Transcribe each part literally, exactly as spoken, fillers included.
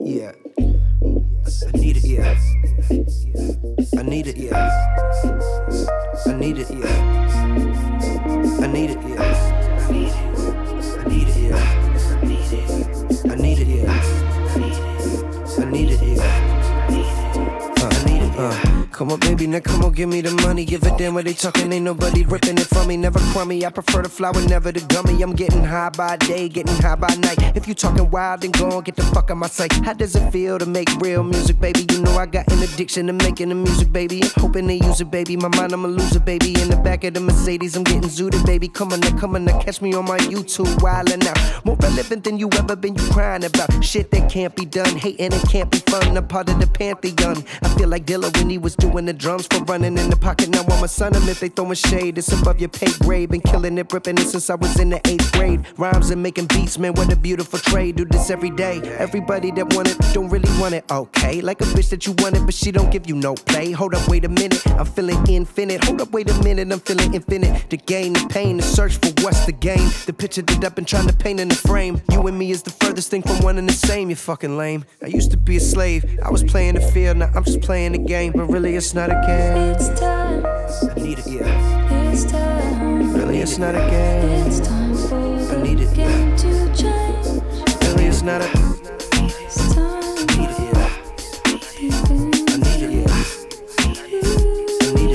Yeah. I need it, yeah. I need it, yeah. I need it, yeah. I need it, yeah. I need it, yeah. I need it, yeah. I need it, yeah. I need it, yeah. Uh, come on, baby, now come on, give me the money. Give a damn what they talking, ain't nobody ripping it from me. Never crummy, I prefer the flower, never the gummy. I'm getting high by day, getting high by night. If you talking wild, then go on, get the fuck out my sight. How does it feel to make real music, baby? You know I got an addiction to making the music, baby. Hoping they use it, baby. My mind, I'm a loser, baby. In the back of the Mercedes, I'm getting zooted, baby. Come on, now, come on, now, catch me on my YouTube, wildin' out. More relevant than you ever been, you crying about shit that can't be done, hating it can't be fun. I'm part of the pantheon. I feel like Dilla when he was doing the drums for running in the pocket. Now I'm a son of if they throwing shade, it's above your pay grade. Been killing it, ripping it since I was in the eighth grade. Rhymes and making beats, man, what a beautiful trade. Do this every day. Everybody that want it don't really want it, okay? Like a bitch that you want it, but she don't give you no play. Hold up, wait a minute, I'm feeling infinite. Hold up, wait a minute, I'm feeling infinite. The gain, the pain, the search for what's the game. The picture that I've been trying to paint in the frame. You and me is the furthest thing from one and the same. You fucking lame. I used to be a slave. I was playing the field, now I'm just playing the game. But really, it's not a game. It's time. I need it, yeah. It's time. Really, it's not a game. It's time for I need the it. game to change. Really, it's not a. It's time. I need it, yeah. I need it, yeah. I need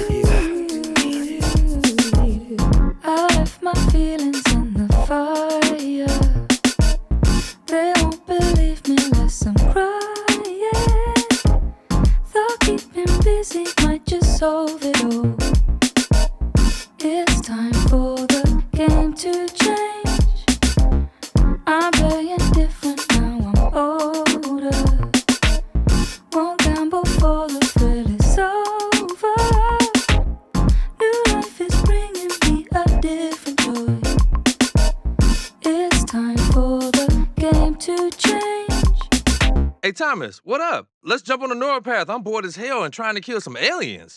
it, yeah. I left my feelings in the fire. They won't believe me unless I'm crying. Thought keeping busy might just solve it all. It's time for the game to change. I'm playing different now, I'm older. Won't gamble for the thrill is over. New life is bringing me a different joy. It's time for the game to change. Hey, Thomas, what up? Let's jump on the Nora path. I'm bored as hell and trying to kill some aliens.